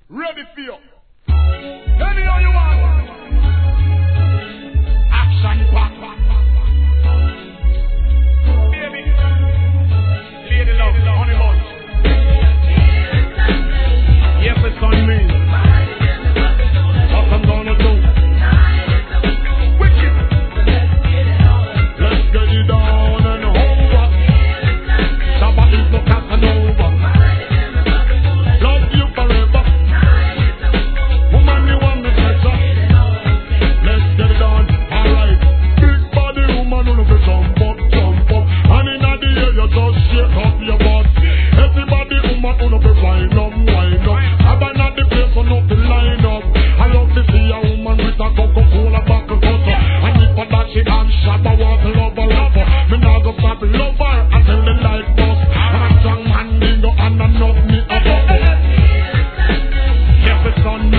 Ready for you. Tell me how you want. Action back. Baby. Lady love, honey bunch. Yes, it's on me. What I'm gonna do? Wicked. Let's get it down and over. Somebody's no Casanova. Love you forever. Woman, you want me better. Let's get it on. Alright. Big body woman, you know fi jump up. And in the air you just shake up your butt. Everybody woman, you know fi wind up. Having at the place so no fi line up. I love to see a woman with a Coca-Cola buckle cutter. And if for that she can shot, I want to love her. Me nah go stop love her until the light bust. And a strong man dingo and a knock me up. Yes, it's on.